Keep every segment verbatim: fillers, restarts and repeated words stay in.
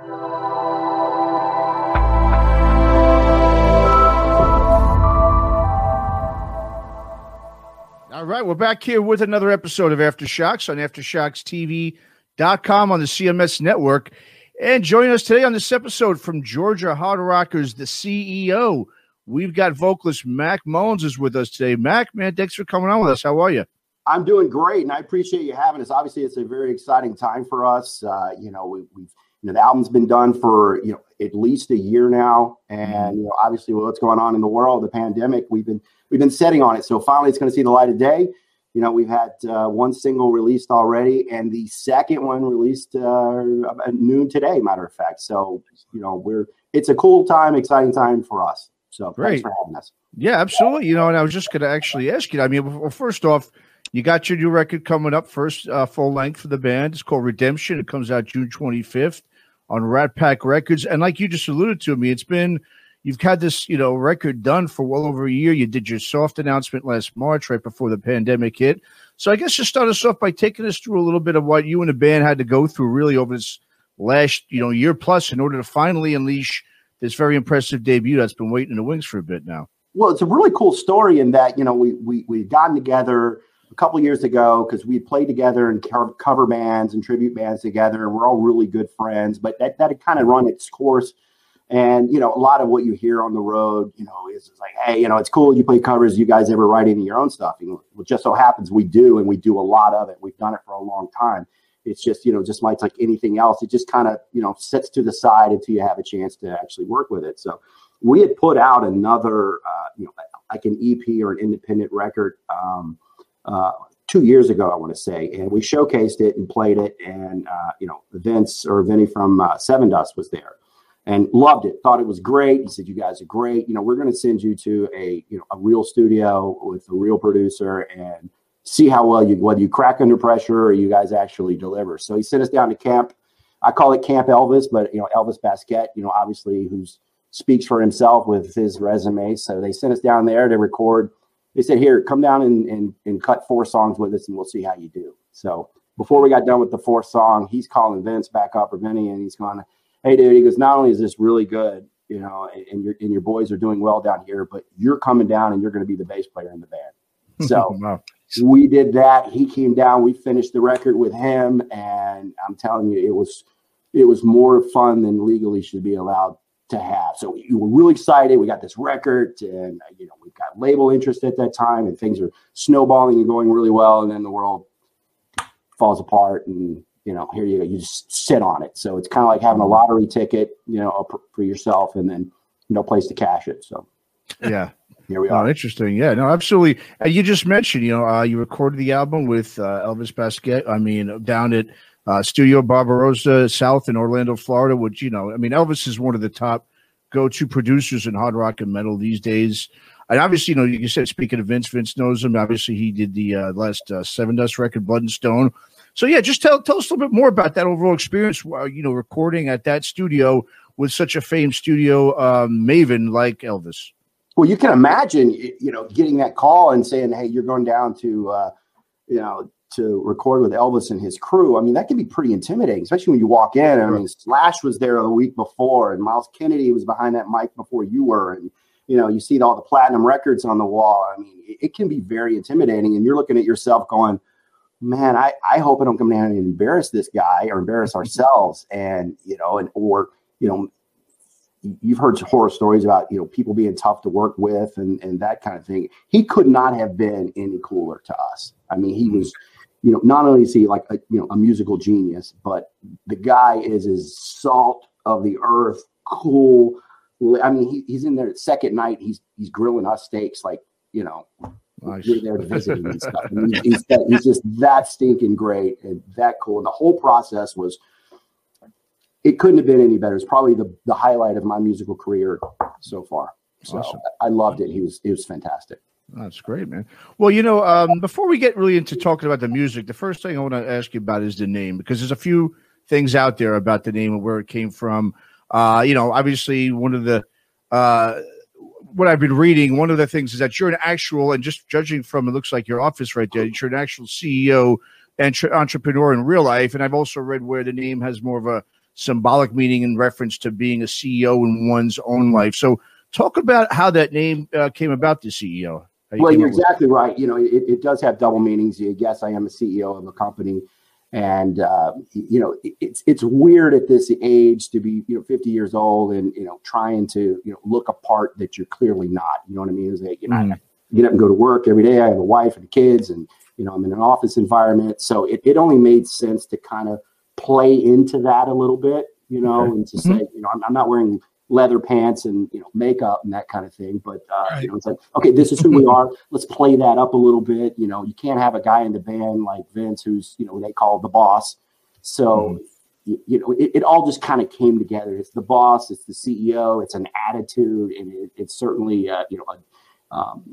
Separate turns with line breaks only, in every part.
All right, we're back here with another episode of Aftershocks on aftershocks T V dot com on the C M S network. And joining us today on this episode from Georgia Hard Rockers, the C E O, we've got vocalist Mac Mullins is with us today. Mac, man, thanks for coming on with us. How are you?
I'm doing great, and I appreciate you having us. Obviously, it's a very exciting time for us. Uh, you know, we, we've you know the album's been done for you know at least a year now, and you know obviously with what's going on in the world, the pandemic, we've been we've been setting on it. So finally, it's going to see the light of day. You know, we've had uh, one single released already, and the second one released uh, at noon today. Matter of fact, so you know we're it's a cool time, exciting time for us. So
Great.
Thanks for having us.
Yeah, absolutely. You know, and I was just going to actually ask you. I mean, well, first off, you got your new record coming up, first uh, full length for the band. It's called Redemption. It comes out June twenty-fifth on Rat Pack Records. And like you just alluded to me, it's been, you've had this, you know, record done for well over a year. You did your soft announcement last March, right before the pandemic hit. So I guess just start us off by taking us through a little bit of what you and the band had to go through really over this last, you know, year plus in order to finally unleash this very impressive debut that's been waiting in the wings for a bit now.
Well, it's a really cool story in that, you know, we, we, we've gotten together a couple years ago because we played together in cover bands and tribute bands together, and we're all really good friends. But that that had kind of run its course, and you know, a lot of what you hear on the road, you know, is, is like, hey, you know, it's cool you play covers. You guys ever write any of your own stuff? You know, it just so happens we do, and we do a lot of it. We've done it for a long time. It's just, you know, just like like anything else, it just kind of, you know, sits to the side until you have a chance to actually work with it. So we had put out another, uh, you know, like an E P or an independent record. Um, Uh, two years ago, I want to say, and we showcased it and played it. And, uh, you know, Vince or Vinny from uh, Seven Dust was there and loved it, thought it was great. He said, you guys are great. You know, we're going to send you to a, you know, a real studio with a real producer and see how well you, whether you crack under pressure or you guys actually deliver. So he sent us down to camp. I call it Camp Elvis, but, you know, Elvis Basquet, you know, obviously who's speaks for himself with his resume. So they sent us down there to record. They said, here, come down and, and, and cut four songs with us, and we'll see how you do. So before we got done with the fourth song, he's calling Vince back up, or Vinny, and he's going, hey, dude, he goes, not only is this really good, you know, and, and, your, and your boys are doing well down here, but you're coming down and you're going to be the bass player in the band. So
Wow.
We did that. He came down. We finished the record with him, and I'm telling you, it was it was more fun than legally should be allowed to have. So we were really excited. We got this record, and you know we've got label interest at that time, and things are snowballing and going really well. And then the world falls apart, and you know here you go. You just sit on it. So it's kind of like having a lottery ticket, you know, for yourself, and then no place to cash it. So
yeah,
here we
oh,
are.
Interesting. Yeah, no, absolutely. And you just mentioned, you know, uh, you recorded the album with uh, Elvis Basquet. I mean, down at Uh, Studio Barbarossa South in Orlando, Florida, which, you know, I mean, Elvis is one of the top go-to producers in hard rock and metal these days. And obviously, you know, you said, speaking of Vince, Vince knows him. Obviously, he did the uh, last uh, Seven Dust record, Blood and Stone. So, yeah, just tell tell us a little bit more about that overall experience, uh, you know, recording at that studio with such a famed studio um, maven like Elvis.
Well, you can imagine, you know, getting that call and saying, hey, you're going down to, uh, you know, to record with Elvis and his crew. I mean, that can be pretty intimidating, especially when you walk in. I mean, Slash was there the week before, and Miles Kennedy was behind that mic before you were. And, you know, you see all the platinum records on the wall. I mean, it, it can be very intimidating. And you're looking at yourself going, man, I, I hope I don't come down and embarrass this guy or embarrass ourselves. And, you know, and, or, you know, you've heard horror stories about, you know, people being tough to work with and, and that kind of thing. He could not have been any cooler to us. I mean, he was, you know, not only is he like a, you know, a musical genius, but the guy is his salt of the earth, cool. I mean, he, he's in there second night. He's he's grilling us steaks, like, you know, nice. You're there to visit him and stuff. And he's, he's, that, he's just that stinking great and that cool. And the whole process was, it couldn't have been any better. It's probably the, the highlight of my musical career so far. So
Awesome.
I loved it. He was it was fantastic.
That's great, man. Well, you know, um, before we get really into talking about the music, the first thing I want to ask you about is the name, because there's a few things out there about the name and where it came from. Uh, you know, obviously one of the, uh, what I've been reading, one of the things is that you're an actual, and just judging from, it looks like your office right there, you're an actual C E O and tra- entrepreneur in real life. And I've also read where the name has more of a symbolic meaning in reference to being a C E O in one's own life. So talk about how that name uh, came about, the C E O. You
well, you're exactly right. You know, it, it does have double meanings. Yes, I am a C E O of a company. And, uh, you know, it, it's it's weird at this age to be, you know, fifty years old and, you know, trying to, you know, look a part that you're clearly not. You know what I mean? It's like, you know, mm. I get up and go to work every day. I have a wife and kids and, you know, I'm in an office environment. So it, it only made sense to kind of play into that a little bit, you know, okay. and to mm-hmm. say, you know, I'm, I'm not wearing leather pants and, you know, makeup and that kind of thing. But, uh, right. you know, it's like, okay, this is who we are. Let's play that up a little bit. You know, you can't have a guy in the band like Vince, who's, you know, they call the boss. So, mm. you, you know, it, it all just kind of came together. It's the boss, it's the C E O, it's an attitude, and it, it's certainly, uh, you know, a, um,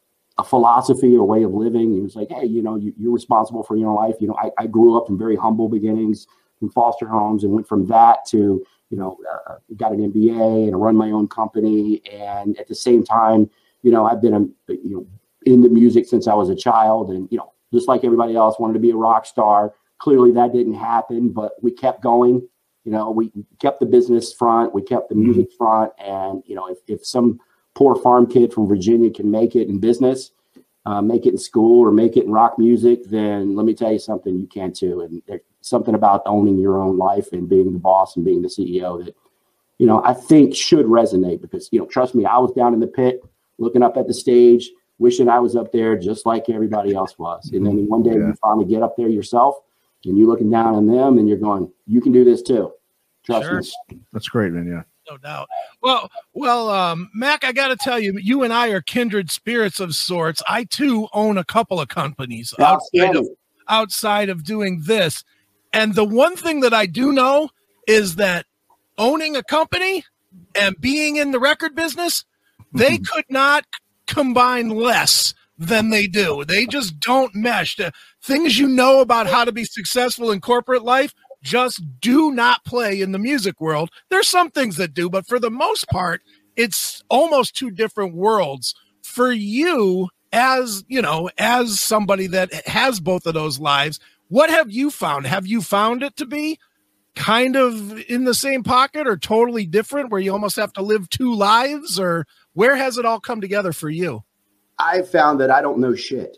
a philosophy or way of living. It was like, hey, you know, you, you're responsible for your own life. You know, I, I grew up in very humble beginnings in foster homes and went from that to, you know, uh, got an M B A and run my own company. And at the same time, you know, I've been, a, you know, into music since I was a child and, you know, just like everybody else wanted to be a rock star. Clearly that didn't happen, but we kept going. You know, we kept the business front, we kept the music mm-hmm. front. And, you know, if, if some poor farm kid from Virginia can make it in business, uh, make it in school or make it in rock music, then let me tell you something, you can too. And there's something about owning your own life and being the boss and being the C E O that, you know, I think should resonate because, you know, trust me, I was down in the pit looking up at the stage, wishing I was up there just like everybody else was. And then one day yeah. you finally get up there yourself and you're looking down on them and you're going, you can do this too. Trust
sure.
me.
That's great, man. Yeah.
No doubt. Well, well, um, Mac, I got to tell you, you and I are kindred spirits of sorts. I too own a couple of companies outside of, outside of doing this. And the one thing that I do know is that owning a company and being in the record business, they mm-hmm. could not combine less than they do. They just don't mesh. The things you know about how to be successful in corporate life just do not play in the music world. There's some things that do, but for the most part, it's almost two different worlds. For you, as you know, as somebody that has both of those lives, what have you found? Have you found it to be kind of in the same pocket or totally different where you almost have to live two lives, or where has it all come together for you?
I found that I don't know shit.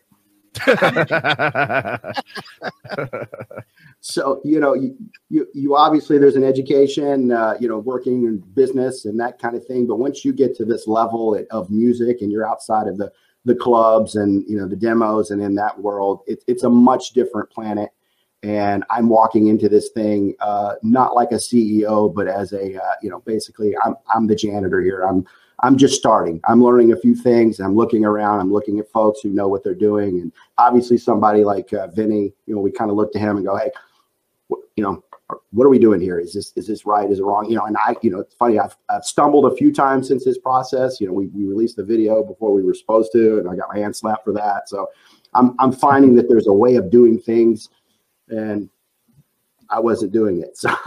So, you know, you, you, you obviously there's an education, uh, you know, working in business and that kind of thing. But once you get to this level of music and you're outside of the, the clubs and, you know, the demos and in that world, it, it's a much different planet. And I'm walking into this thing, uh, not like a C E O, but as a, uh, you know, basically I'm, I'm the janitor here. I'm, I'm just starting. I'm learning a few things. I'm looking around. I'm looking at folks who know what they're doing. And obviously somebody like uh, Vinny, you know, we kind of look to him and go, hey, wh- you know, what are we doing here? Is this, is this right? Is it wrong? You know, and I, you know, it's funny. I've, I've stumbled a few times since this process. You know, we, we released the video before we were supposed to, and I got my hand slapped for that. So I'm, I'm finding that there's a way of doing things, and I wasn't doing it. So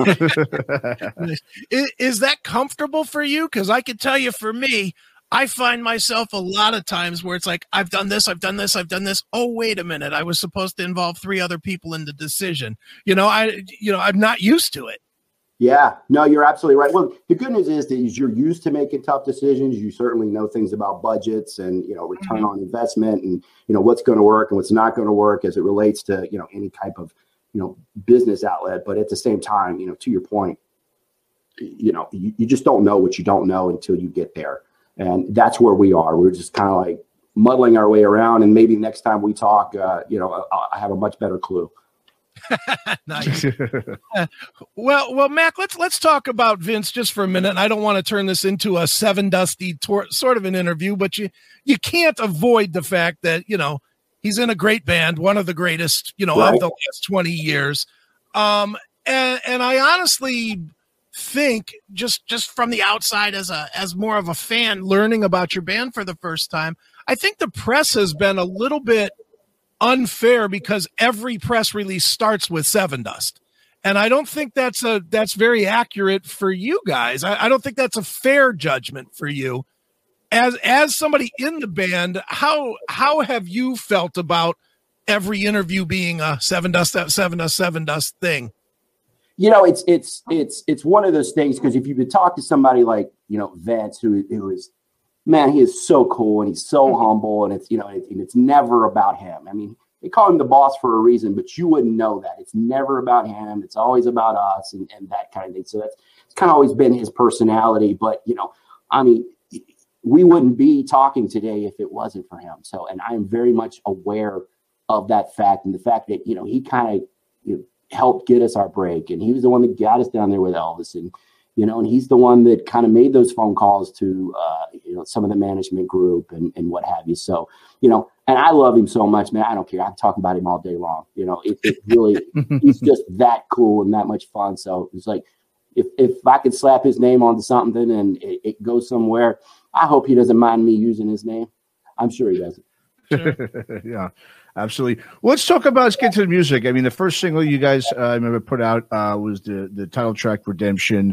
is, is that comfortable for you? Because I can tell you, for me, I find myself a lot of times where it's like, I've done this, I've done this, I've done this. Oh, wait a minute. I was supposed to involve three other people in the decision. You know, I, you know, I'm not used to it.
Yeah, no, you're absolutely right. Well, the good news is that you're used to making tough decisions. You certainly know things about budgets and, you know, return mm-hmm. on investment and, you know, what's going to work and what's not going to work as it relates to, you know, any type of, you know, business outlet. But at the same time, you know, to your point, you know, you, you just don't know what you don't know until you get there. And that's where we are. We're just kind of like muddling our way around. And maybe next time we talk, uh, you know, I, I have a much better clue.
Nice. uh, well, well, Mac, let's let's talk about Vince just for a minute. And I don't want to turn this into a Seven Dusty tor- sort of an interview, but you you can't avoid the fact that, you know, he's in a great band, one of the greatest, you know, right. of the last twenty years. Um, and, and I honestly think just, just from the outside as a, as more of a fan learning about your band for the first time, I think the press has been a little bit unfair because every press release starts with Seven Dust. And I don't think that's a, that's very accurate for you guys. I, I don't think that's a fair judgment for you. As as somebody in the band, how how have you felt about every interview being a Seven Dust, Seven Dust, Seven Dust thing?
You know, it's it's it's it's one of those things, because if you could talk to somebody like, you know, Vince, who who is, man, he is so cool and he's so humble, and it's, you know, it, and it's never about him. I mean, they call him the boss for a reason, but you wouldn't know that. It's never about him. It's always about us, and, and that kind of thing. So that's it's kind of always been his personality. But, you know, I mean, we wouldn't be talking today if it wasn't for him. So, and I am very much aware of that fact, and the fact that, you know, he kind of, you know, helped get us our break, and he was the one that got us down there with Elvis, and, you know, and he's the one that kind of made those phone calls to, uh, you know, some of the management group and, and what have you. So, you know, and I love him so much, man. I don't care. I can talk about him all day long. You know, it, it really, he's just that cool and that much fun. So it's like, if, if I could slap his name onto something and it, it goes somewhere, I hope he doesn't mind me using his name. I'm sure he doesn't.
Sure. Yeah, absolutely. Well, let's talk about, let's get to the music. I mean, the first single you guys, uh, I remember put out uh, was the, the title track, Redemption.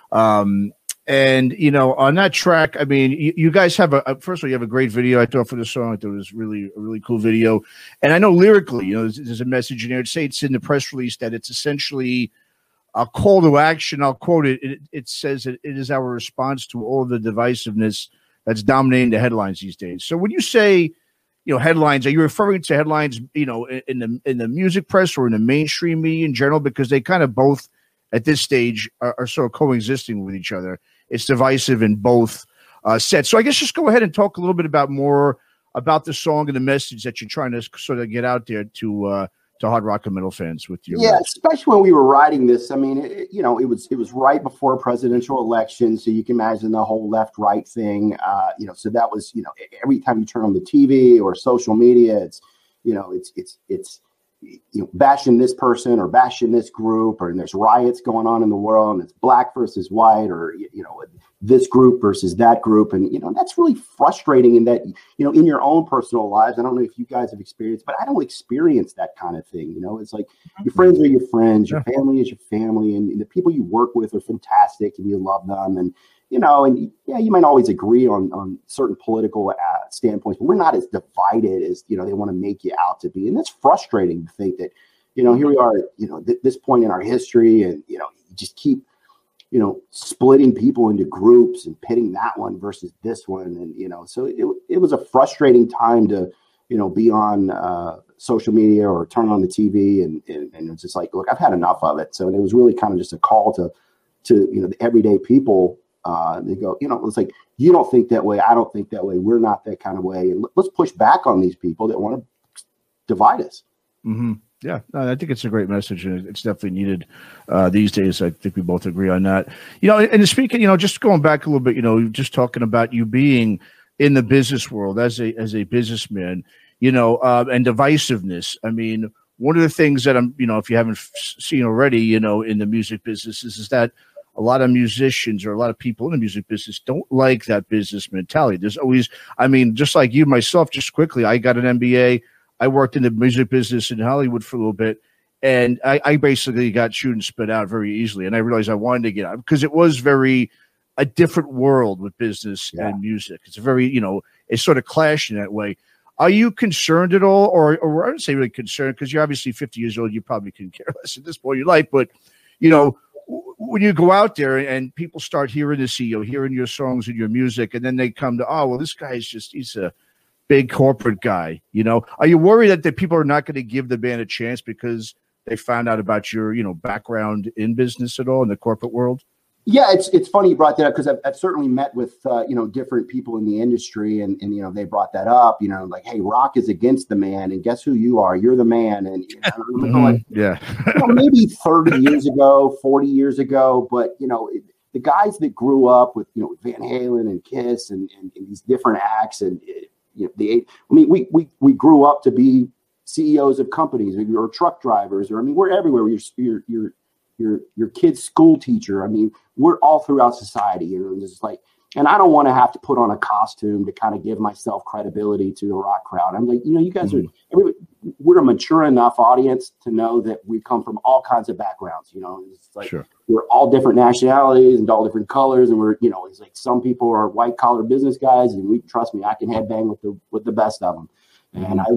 Um, and, you know, on that track, I mean, you, you guys have a, first of all, you have a great video, I thought, for the song. I thought it was really, a really cool video. And I know lyrically, you know, there's, there's a message in there. I'd say it's in the press release that it's essentially a call to action. I'll quote it. It, it says that it is our response to all the divisiveness that's dominating the headlines these days. So when you say, you know, headlines, are you referring to headlines, you know, in, in the, in the music press or in the mainstream media in general? Because they kind of both, at this stage, are, are sort of coexisting with each other. It's divisive in both uh, sets. So I guess just go ahead and talk a little bit about more about the song and the message that you're trying to sort of get out there to uh, to hard rock and metal fans with your
yeah,
words.
Especially when we were writing this. I mean, it, you know, it was it was right before a presidential election, so you can imagine the whole left-right thing. Uh, you know, so that was, you know, every time you turn on the T V or social media, it's, you know, it's it's it's. you know, bashing this person or bashing this group, or and there's riots going on in the world, and it's black versus white, or, you know, this group versus that group. And, you know, that's really frustrating in that, you know, in your own personal lives, I don't know if you guys have experienced, but I don't experience that kind of thing. You know, it's like your friends are your friends, your family is your family, and, and the people you work with are fantastic and you love them. And, you know, and yeah, you might always agree on, on certain political uh, standpoints, but we're not as divided as, you know, they want to make you out to be. And that's frustrating to think that, you know, here we are, you know, th- this point in our history, and, you know, you just keep, you know, splitting people into groups and pitting that one versus this one. And, you know, so it, it was a frustrating time to, you know, be on uh, social media or turn on the T V. And, and, and it's just like, look, I've had enough of it. So it was really kind of just a call to, to, you know, the everyday people. Uh, they go, you know, it's like, you don't think that way. I don't think that way. We're not that kind of way. And let's push back on these people that want to divide us.
Mm-hmm. Yeah, no, I think it's a great message, and it's definitely needed uh, these days. I think we both agree on that. You know, and speaking, you know, just going back a little bit, you know, just talking about you being in the business world as a as a businessman, you know, uh, and divisiveness. I mean, one of the things that I'm, you know, if you haven't seen already, you know, in the music business is, is that a lot of musicians or a lot of people in the music business don't like that business mentality. There's always, I mean, just like you, myself, just quickly, I got an M B A. I worked in the music business in Hollywood for a little bit, and I, I basically got chewed and spit out very easily. And I realized I wanted to get out because it was very a different world with business yeah. and music. It's a very, you know, it's sort of clash in that way. Are you concerned at all? Or, or I don't say really concerned, because you're obviously fifty years old. You probably can care less at this point in your life. But, you know, when you go out there and people start hearing the C E O, hearing your songs and your music, and then they come to, oh, well, this guy's just, he's a big corporate guy, you know, are you worried that the people are not going to give the band a chance because they found out about your, you know, background in business at all in the corporate world?
Yeah, it's it's funny you brought that up, because I've, I've certainly met with, uh, you know, different people in the industry, and, and, you know, they brought that up, you know, like, hey, rock is against the man, and guess who you are? You're the man. And, you know,
mm-hmm.
like,
yeah,
you know, maybe thirty years ago, forty years ago, but, you know, it, the guys that grew up with, you know, Van Halen and Kiss and, and, and these different acts, and, it, you know, the, I mean, we, we, we grew up to be C E Os of companies, or, or truck drivers, or, I mean, we're everywhere. You're, you're, you're, your your kid's school teacher. I mean, we're all throughout society, you know, and it's like, and I don't want to have to put on a costume to kind of give myself credibility to the rock crowd. I'm like, you know, you guys mm-hmm. are, everybody, we're a mature enough audience to know that we come from all kinds of backgrounds, you know, it's like,
sure.
we're all different nationalities and all different colors. And we're, you know, it's like, some people are white collar business guys, and we, trust me, I can headbang with the, with the best of them. Mm-hmm. And I love,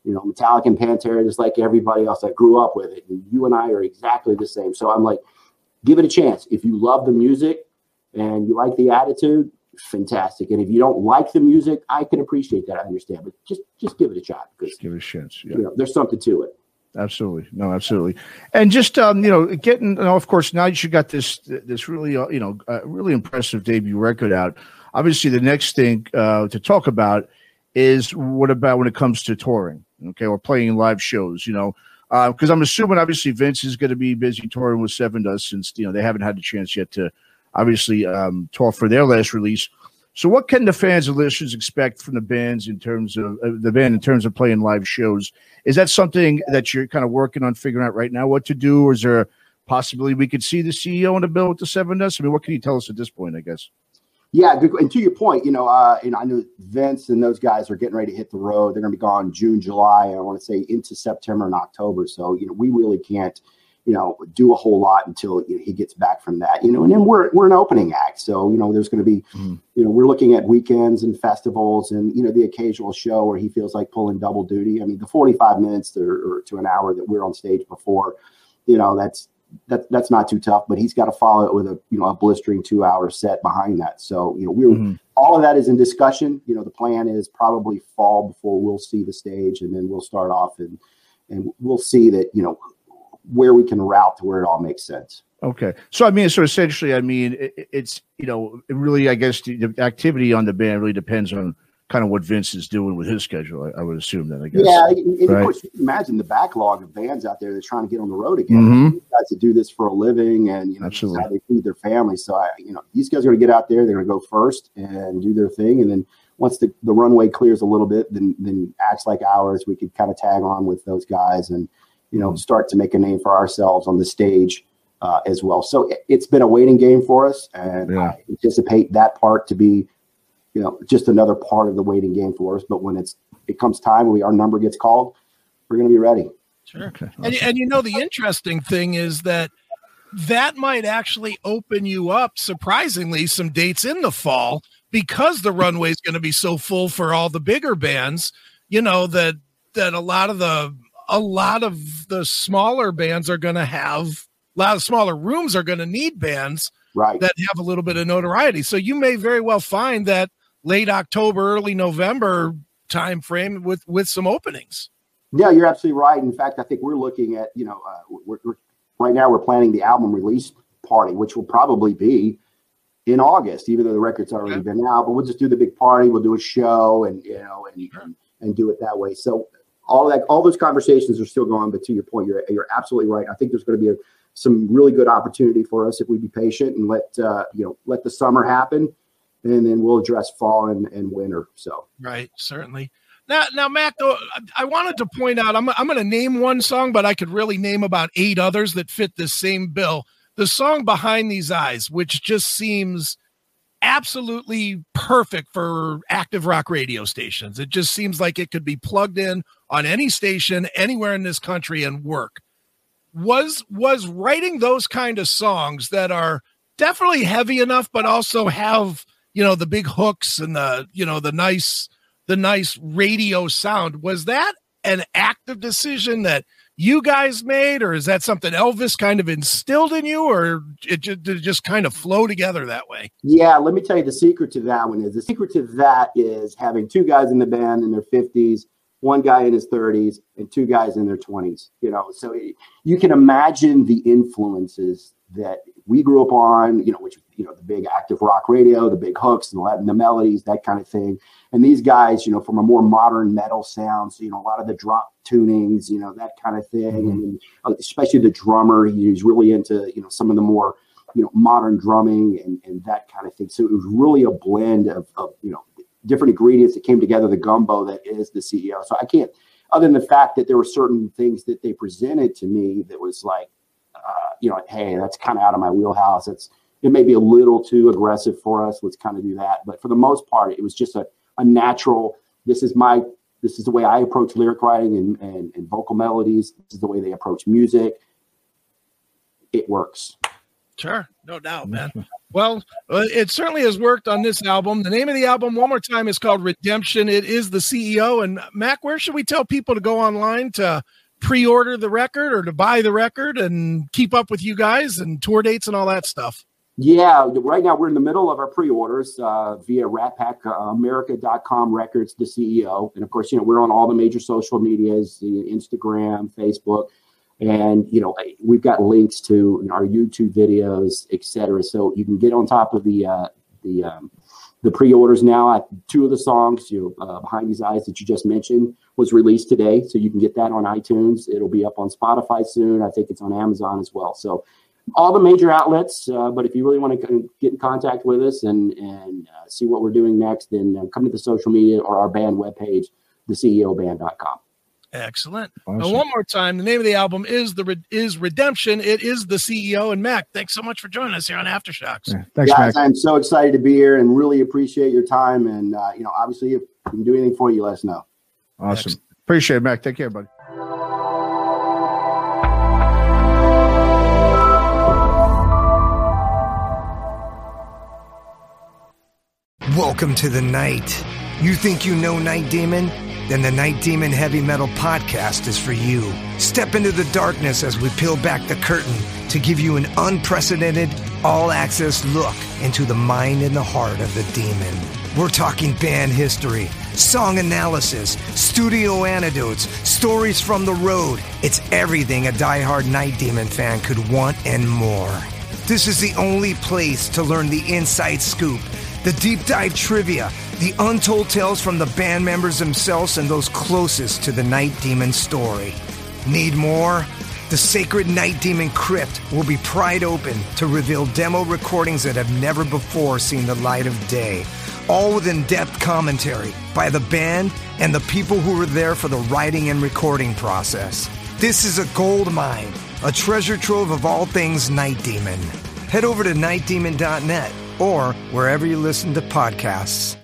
You know, Metallica and Pantera, just like everybody else. I grew up with it. And you and I are exactly the same. So I'm like, give it a chance. If you love the music and you like the attitude, fantastic. And if you don't like the music, I can appreciate that. I understand. But just just give it a shot. Because,
just give it a chance. Yeah.
You know, there's something to it.
Absolutely. No, absolutely. And just, um, you know, getting, you know, of course, now you got this, this really, uh, you know, uh, really impressive debut record out. Obviously, the next thing uh, to talk about is what about when it comes to touring, okay, or playing live shows, you know, because uh, I'm assuming, obviously, Vince is going to be busy touring with Sevendust since, you know, they haven't had the chance yet to obviously um, tour for their last release. So what can the fans and listeners expect from the bands in terms of uh, the band in terms of playing live shows? Is that something that you're kind of working on figuring out right now what to do? Or is there a possibility we could see the C E O on the bill with the Sevendust? I mean, what can you tell us at this point, I guess?
Yeah, good. And to your point, you know, uh, you know, I know Vince and those guys are getting ready to hit the road. They're going to be gone June, July, and I want to say into September and October. So, you know, we really can't, you know, do a whole lot until, you know, he gets back from that, you know, and then we're, we're an opening act. So, you know, there's going to be, mm. you know, we're looking at weekends and festivals and, you know, the occasional show where he feels like pulling double duty. I mean, the forty-five minutes to, or to an hour that we're on stage before, you know, that's, that, that's not too tough, but he's got to follow it with a, you know, a blistering two hour set behind that. So, you know, we're, mm-hmm. all of that is in discussion. You know, the plan is probably fall before we'll see the stage, and then we'll start off and, and we'll see that, you know, where we can route to where it all makes sense.
Okay. So, I mean, so essentially, I mean, it, it's, you know, it really, I guess the, the activity on the band really depends on kind of what Vince is doing with his schedule. I, I would assume that, I guess.
Yeah. And, and
right?
Of course, you can imagine the backlog of bands out there that's trying to get on the road again.
Mm-hmm.
Guys that do this for a living, and, you know, this is how they feed their families. So, I, you know, these guys are going to get out there. They're going to go first and do their thing. And then once the, the runway clears a little bit, then, then acts like ours, we could kind of tag on with those guys and, you know, start to make a name for ourselves on the stage uh, as well. So it, it's been a waiting game for us, and yeah. I anticipate that part to be, you know, just another part of the waiting game for us. But when it's it comes time, when we, our number gets called, we're going to be ready.
Sure. Okay. Awesome. And, and you know, the interesting thing is that that might actually open you up, surprisingly, some dates in the fall, because the runway is going to be so full for all the bigger bands. You know, that that a lot of the a lot of the smaller bands are going to have, a lot of smaller rooms are going to need bands
right.
that have a little bit of notoriety. So you may very well find that late October, early November time frame with, with some openings.
Yeah, you're absolutely right. In fact, I think we're looking at, you know, uh, we're, we're right now we're planning the album release party, which will probably be in August, even though the record's already okay. been out, but we'll just do the big party. We'll do a show and, you know, and, sure. and, and do it that way. So, all that, all those conversations are still going, but to your point, you're you're absolutely right. I think there's going to be a, some really good opportunity for us if we be patient and let uh, you know let the summer happen, and then we'll address fall and, and winter. So
right, certainly. Now, now, Matt, though, I wanted to point out, I'm I'm going to name one song, but I could really name about eight others that fit this same bill. The song "Behind These Eyes," which just seems absolutely perfect for active rock radio stations. It just seems like it could be plugged in on any station anywhere in this country and work. Was was writing those kind of songs that are definitely heavy enough, but also have, you know, the big hooks and the, you know, the nice the nice radio sound. Was that an active decision that you guys made, or is that something Elvis kind of instilled in you, or it just, did it just kind of flow together that way?
Yeah, let me tell you the secret to that one is the secret to that is having two guys in the band in their fifties, one guy in his thirties, and two guys in their twenties. You know, so you can imagine the influences that we grew up on, you know, which, you know, the big active rock radio, the big hooks and the, the melodies, that kind of thing. And these guys, you know, from a more modern metal sound, so, you know, a lot of the drop tunings, you know, that kind of thing. Mm-hmm. And especially the drummer, he's really into, you know, some of the more, you know, modern drumming and, and that kind of thing. So it was really a blend of, of, you know, different ingredients that came together, the gumbo that is the C E O. So I can't, other than the fact that there were certain things that they presented to me that was like, uh, you know, hey, that's kind of out of my wheelhouse. It's, it may be a little too aggressive for us. Let's kind of do that. But for the most part, it was just a, a natural, this is my, this is the way I approach lyric writing and, and, and vocal melodies. This is the way they approach music. It works.
Sure, no doubt, man. Well, uh, it certainly has worked on this album. The name of the album, one more time, is called Redemption. It is the C E O. And Mac, where should we tell people to go online to pre-order the record or to buy the record and keep up with you guys and tour dates and all that stuff?
Yeah, right now we're in the middle of our pre-orders uh, via rat pack america dot com records, the C E O. And of course, you know, we're on all the major social medias, the Instagram, Facebook. And, you know, we've got links to our YouTube videos, et cetera. So you can get on top of the uh, the um, the pre-orders now. Two of the songs, you know, uh, Behind These Eyes that you just mentioned was released today. So you can get that on iTunes. It'll be up on Spotify soon. I think it's on Amazon as well. So all the major outlets. Uh, but if you really want to get in contact with us and, and uh, see what we're doing next, then uh, come to the social media or our band webpage, the C E O band dot com.
Excellent.
Awesome.
Now, one more time, the name of the album is the is Redemption. It is the C E O. And Mac, thanks so much for joining us here on Aftershocks.
Yeah, thanks,
Guys,
Mac.
I'm so excited to be here and really appreciate your time. And uh, you know, obviously, if we can do anything for you, let us know.
Awesome.
Excellent.
Appreciate it, Mac. Take care, buddy.
Welcome to the night. You think you know Night Demon? Then the Night Demon Heavy Metal Podcast is for you. Step into the darkness as we peel back the curtain to give you an unprecedented, all-access look into the mind and the heart of the demon. We're talking band history, song analysis, studio anecdotes, stories from the road. It's everything a diehard Night Demon fan could want and more. This is the only place to learn the inside scoop, the deep dive trivia, the untold tales from the band members themselves and those closest to the Night Demon story. Need more? The Sacred Night Demon Crypt will be pried open to reveal demo recordings that have never before seen the light of day, all with in-depth commentary by the band and the people who were there for the writing and recording process. This is a gold mine, a treasure trove of all things Night Demon. Head over to night demon dot net or wherever you listen to podcasts.